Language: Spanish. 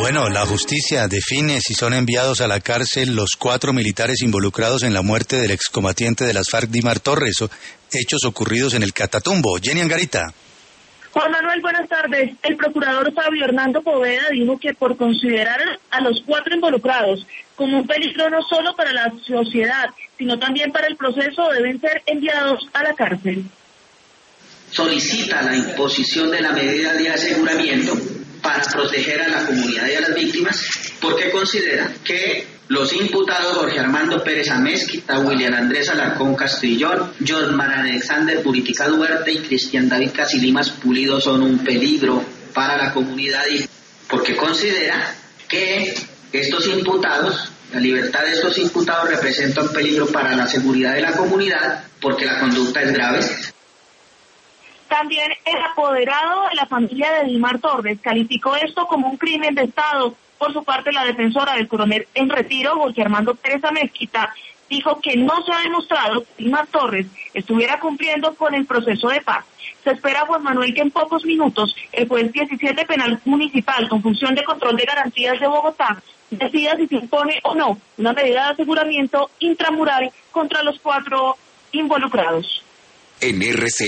Bueno, la justicia define si son enviados a la cárcel los 4 militares involucrados en la muerte del excombatiente de las FARC, Dimar Torres, hechos ocurridos en el Catatumbo. Jenny Angarita. Juan Manuel, buenas tardes. El procurador Fabio Hernando Poveda dijo que por considerar a los 4 involucrados como un peligro no solo para la sociedad, sino también para el proceso, deben ser enviados a la cárcel. Solicita la imposición de la medida de aseguramiento para proteger a la comunidad y a las víctimas, porque considera que los imputados Jorge Armando Pérez Amezquita, William Andrés Alarcón Castrillón, Josmar Alexander Buritica Duarte y Cristian David Casilimas Pulido son un peligro para la comunidad, y porque considera que estos imputados, la libertad de estos imputados representa un peligro para la seguridad de la comunidad, porque la conducta es grave. También el apoderado de la familia de Dimar Torres calificó esto como un crimen de Estado. Por su parte, la defensora del coronel en retiro, Jorge Armando Pérez Amezquita, dijo que no se ha demostrado que Dimar Torres estuviera cumpliendo con el proceso de paz. Se espera, Juan Manuel, que en pocos minutos el juez 17 Penal Municipal con función de control de garantías de Bogotá decida si se impone o no una medida de aseguramiento intramural contra los 4 involucrados. En RC